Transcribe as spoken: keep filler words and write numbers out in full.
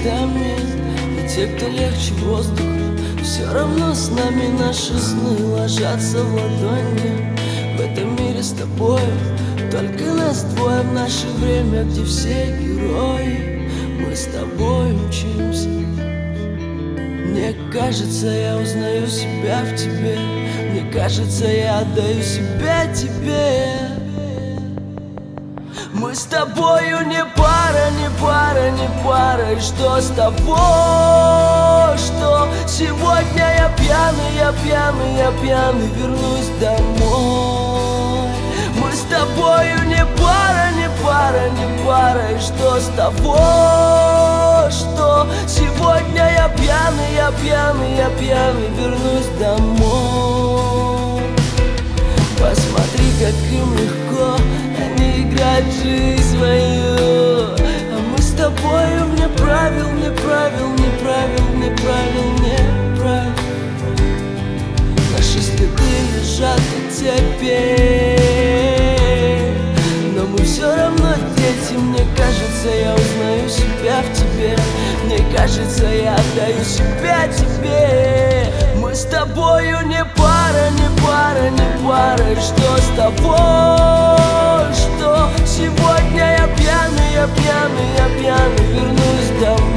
цветами, и те, кто легче воздуха, все равно с нами наши сны ложатся в ладони. В этом мире с тобою только нас двое, в наше время, где все герои. Мы с тобой учимся. Мне кажется, я узнаю себя в тебе. Мне кажется, я отдаю себя тебе. Мы с тобою не пара, не пара, не пара. И что с того, что сегодня я пьяный, я пьяный, я пьяный, вернусь домой. Мы с тобою не пара, не пара, не пара. И что с того, что сегодня я пьяный, я пьяный, я пьяный, вернусь домой. Посмотри, как им легко, они играют жизнь свою, а мы с тобою вне правил, вне правил, вне правил, вне правил, вне правил. Наши следы лежат и теперь, но мы все равно дети. Мне кажется, я узнаю себя в тебе. Мне кажется, я отдаю себя тебе. Мы с тобою не пара, не пара, не пара. И что с того, что сегодня я пьяный, я пьяный, я пьяный, вернусь домой.